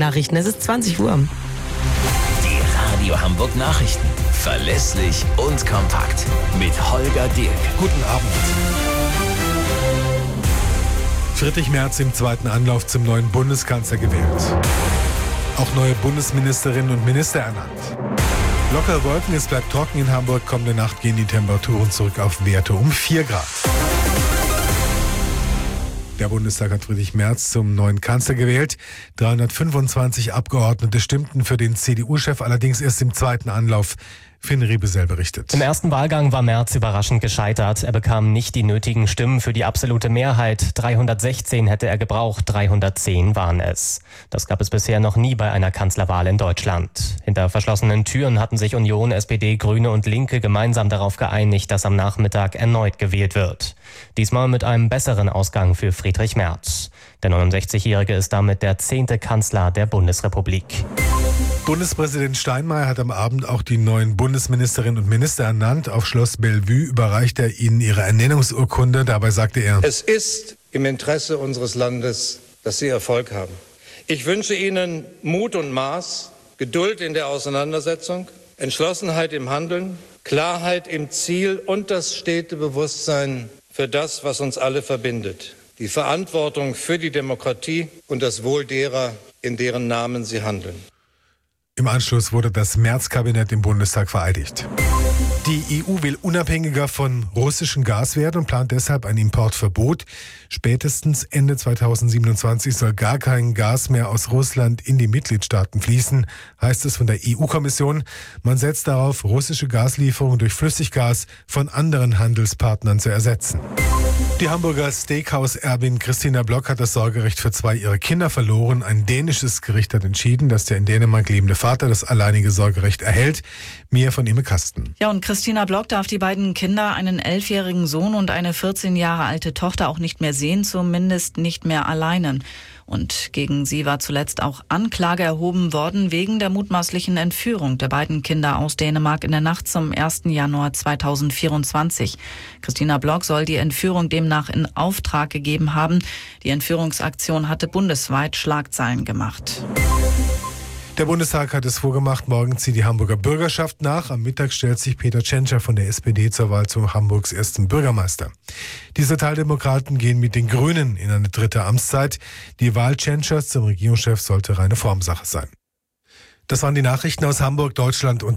Nachrichten. Es ist 20 Uhr. Die Radio Hamburg Nachrichten. Verlässlich und kompakt. Mit Holger Dirk. Guten Abend. Friedrich Merz im zweiten Anlauf zum neuen Bundeskanzler gewählt. Auch neue Bundesministerinnen und Minister ernannt. Lockere Wolken, es bleibt trocken in Hamburg. Kommende Nacht gehen die Temperaturen zurück auf Werte um 4 Grad. Der Bundestag hat Friedrich Merz zum neuen Kanzler gewählt. 325 Abgeordnete stimmten für den CDU-Chef, allerdings erst im zweiten Anlauf. Finn Riebesell berichtet. Im ersten Wahlgang war Merz überraschend gescheitert. Er bekam nicht die nötigen Stimmen für die absolute Mehrheit. 316 hätte er gebraucht, 310 waren es. Das gab es bisher noch nie bei einer Kanzlerwahl in Deutschland. Hinter verschlossenen Türen hatten sich Union, SPD, Grüne und Linke gemeinsam darauf geeinigt, dass am Nachmittag erneut gewählt wird. Diesmal mit einem besseren Ausgang für Friedrich Merz. Der 69-Jährige ist damit der 10. Kanzler der Bundesrepublik. Bundespräsident Steinmeier hat am Abend auch die neuen Bundesministerinnen und Minister ernannt. Auf Schloss Bellevue überreichte er ihnen ihre Ernennungsurkunde. Dabei sagte er: Es ist im Interesse unseres Landes, dass Sie Erfolg haben. Ich wünsche Ihnen Mut und Maß, Geduld in der Auseinandersetzung, Entschlossenheit im Handeln, Klarheit im Ziel und das stete Bewusstsein für das, was uns alle verbindet. Die Verantwortung für die Demokratie und das Wohl derer, in deren Namen Sie handeln. Im Anschluss wurde das Merz-Kabinett im Bundestag vereidigt. Die EU will unabhängiger von russischem Gas werden und plant deshalb ein Importverbot. Spätestens Ende 2027 soll gar kein Gas mehr aus Russland in die Mitgliedstaaten fließen, heißt es von der EU-Kommission. Man setzt darauf, russische Gaslieferungen durch Flüssiggas von anderen Handelspartnern zu ersetzen. Die Hamburger Steakhouse-Erbin Christina Block hat das Sorgerecht für 2 ihrer Kinder verloren. Ein dänisches Gericht hat entschieden, dass der in Dänemark lebende Vater das alleinige Sorgerecht erhält. Mehr von Imme Kasten. Ja, und Christina Block darf die beiden Kinder, einen 11-jährigen Sohn und eine 14 Jahre alte Tochter, auch nicht mehr sehen, zumindest nicht mehr alleine. Und gegen sie war zuletzt auch Anklage erhoben worden wegen der mutmaßlichen Entführung der beiden Kinder aus Dänemark in der Nacht zum 1. Januar 2024. Christina Block soll die Entführung demnach in Auftrag gegeben haben. Die Entführungsaktion hatte bundesweit Schlagzeilen gemacht. Der Bundestag hat es vorgemacht, morgen zieht die Hamburger Bürgerschaft nach. Am Mittag stellt sich Peter Tschentscher von der SPD zur Wahl zu Hamburgs ersten Bürgermeister. Die Sozialdemokraten gehen mit den Grünen in eine 3. Amtszeit. Die Wahl Tschentschers zum Regierungschef sollte reine Formsache sein. Das waren die Nachrichten aus Hamburg, Deutschland und